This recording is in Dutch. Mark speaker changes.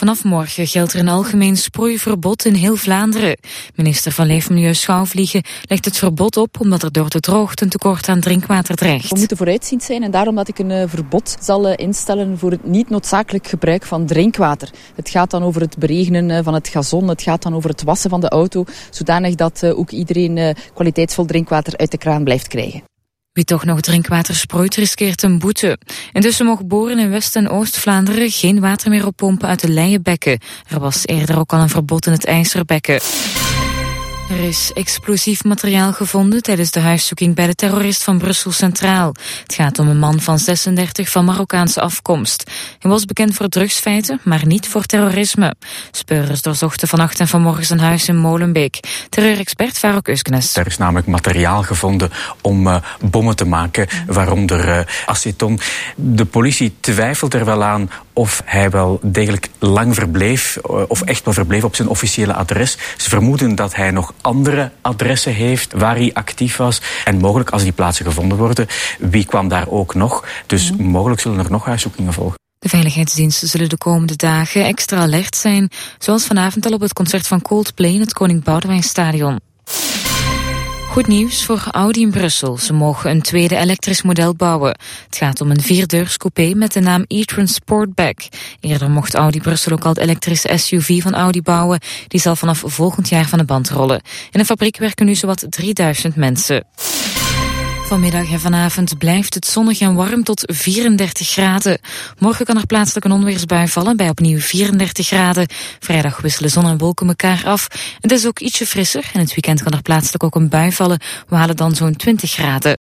Speaker 1: Vanaf morgen geldt er een algemeen sproeiverbod in heel Vlaanderen. Minister van Leefmilieu Schouwvliegen legt het verbod op omdat er door de droogte een tekort aan drinkwater dreigt.
Speaker 2: We moeten vooruitziend zijn en daarom dat ik een verbod zal instellen voor het niet noodzakelijk gebruik van drinkwater. Het gaat dan over het beregenen van het gazon, het gaat dan over het wassen van de auto, zodanig dat ook iedereen kwaliteitsvol drinkwater uit de kraan blijft krijgen.
Speaker 1: Wie toch nog drinkwater sproeit, riskeert een boete. Intussen mogen boeren in West- en Oost-Vlaanderen geen water meer oppompen uit de Leienbekken. Er was eerder ook al een verbod in het IJsserbekken. Er is explosief materiaal gevonden tijdens de huiszoeking bij de terrorist van Brussel Centraal. Het gaat om een man van 36 van Marokkaanse afkomst. Hij was bekend voor drugsfeiten, maar niet voor terrorisme. Speurders doorzochten vannacht en vanmorgen zijn huis in Molenbeek. Terreurexpert Farok Uskenes.
Speaker 3: Er is namelijk materiaal gevonden om bommen te maken, waaronder aceton. De politie twijfelt er wel aan of hij wel degelijk lang verbleef, of echt wel verbleef op zijn officiële adres. Ze vermoeden dat hij nog andere adressen heeft waar hij actief was. En mogelijk, als die plaatsen gevonden worden, wie kwam daar ook nog. Dus mogelijk zullen er nog huiszoekingen volgen.
Speaker 1: De veiligheidsdiensten zullen de komende dagen extra alert zijn, zoals vanavond al op het concert van Coldplay in het Koning Boudewijnstadion. Goed nieuws voor Audi in Brussel. Ze mogen een tweede elektrisch model bouwen. Het gaat om een 4-deurscoupé met de naam e-tron Sportback. Eerder mocht Audi Brussel ook al de elektrische SUV van Audi bouwen. Die zal vanaf volgend jaar van de band rollen. In de fabriek werken nu zowat 3000 mensen. Vanmiddag en vanavond blijft het zonnig en warm tot 34 graden. Morgen kan er plaatselijk een onweersbui vallen bij opnieuw 34 graden. Vrijdag wisselen zon en wolken elkaar af. Het is ook ietsje frisser en het weekend kan er plaatselijk ook een bui vallen. We halen dan zo'n 20 graden.